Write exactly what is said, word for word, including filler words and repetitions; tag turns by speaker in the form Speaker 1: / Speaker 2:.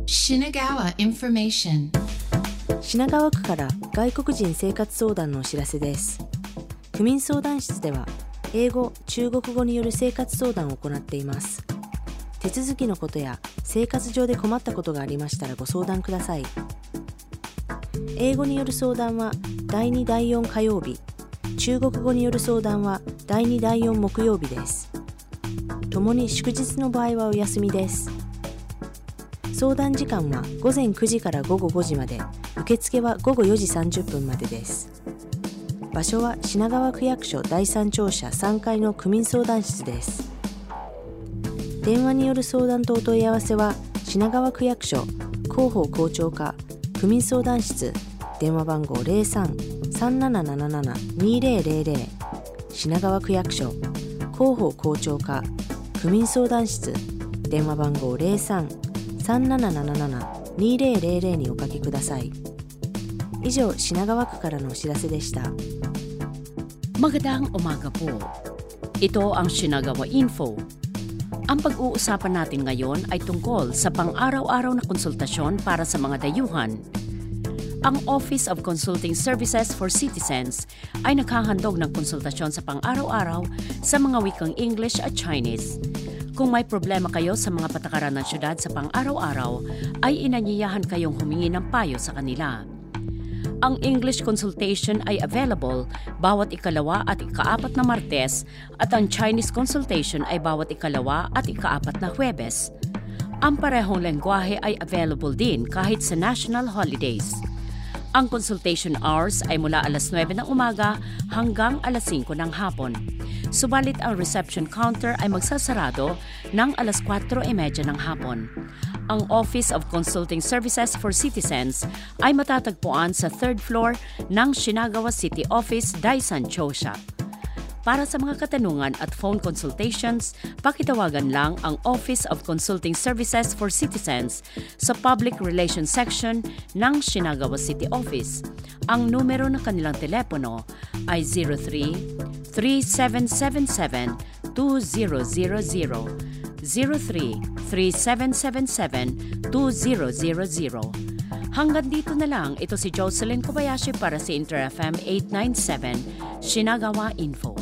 Speaker 1: Shinagawa Information。
Speaker 2: 品川区から外国人生活相談のお知らせです。区民相談室では英語・中国語による生活相談を行っています。手続きのことや生活上で困ったことがありましたらご相談ください。英語による相談はだいにだいよん火曜日、中国語による相談はだいにだいよん木曜日です。ともに祝日の場合はお休みです。相談時間はごぜんくじからごごごじまで、受付はごごよじさんじゅっぷんまでです。場所は品川区役所だいさん庁舎さんかいの区民相談室です。電話による相談とお問い合わせは品川区役所広報校長課区民相談室、電話番号 ゼロさん さんななななな にゼロゼロゼロ、品川区役所広報校長課区民相談室、電話番号 ゼロさん さんななななな にゼロゼロゼロにおかけください。以上、品川区からのお知らせでした。
Speaker 3: Magandang umaga po. Ito ang Shinagawa Info. Ang pag-uusapan natin ngayon ay tungkol sa pang-araw-araw na konsultasyon para sa mga dayuhan. Ang Office of Consulting Services for Citizens ay naghahandog ng konsultasyon sa pang-araw-araw sa mga wikang English at Chinese. Kung may problema kayo sa mga patakaran ng syudad sa pang-araw-araw, ay inanyayahan kayong humingi ng payo sa kanila. Ang English consultation ay available bawat ikalawa at ikaapat na Martes at ang Chinese consultation ay bawat ikalawa at ikaapat na Huwebes. Ang parehong lengguwahe ay available din kahit sa national holidays. Ang consultation hours ay mula alas nuwebe ng umaga hanggang alas singko ng hapon. Subalit ang reception counter ay magsasarado ng alas kwatro e medya ng hapon. Ang Office of Consulting Services for Citizens ay matatagpuan sa third floor ng Shinagawa City Office, Daisan Chosha. Para sa mga katanungan at phone consultations, pakitawagan lang ang Office of Consulting Services for Citizens sa Public Relations Section ng Shinagawa City Office. Ang numero ng kanilang telepono ay zero three, three seven seven seven, two zero zero zero, zero three, three seven seven seven, two zero zero zero. Hanggang dito na lang, ito si Jocelyn Kobayashi para sa Inter F M eight ninety-seven, Shinagawa Info.